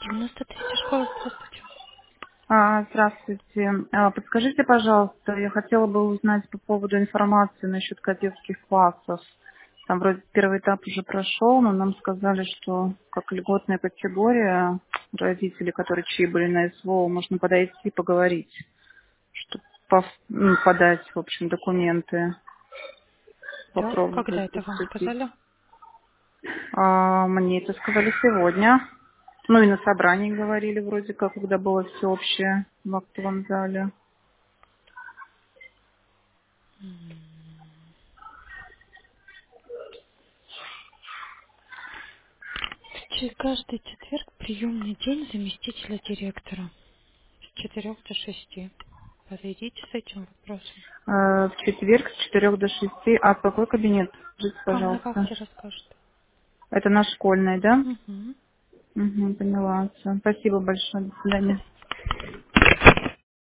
93-я школа, здравствуйте. Здравствуйте. Подскажите, пожалуйста, я хотела бы узнать по поводу информации насчет кадетских классов. Там вроде первый этап уже прошел, но нам сказали, что как льготная категория родители, чьи были на СВО, можно подойти и поговорить, чтобы подать, в общем, документы, Да, когда попробовать это вам поступить. сказали? Мне это сказали сегодня. Ну и на собрании говорили вроде как, когда было всеобщее в актовом зале. Каждый четверг приемный день заместителя директора. С 4 до 6. Подойдите с этим вопросом. В четверг с 4 до 6. А какой кабинет? Скажите, Вам на пожалуйста. вахте расскажут. Это наш школьный, да? Угу. Угу, поняла. Всё. Спасибо большое. До До свидания. свидания.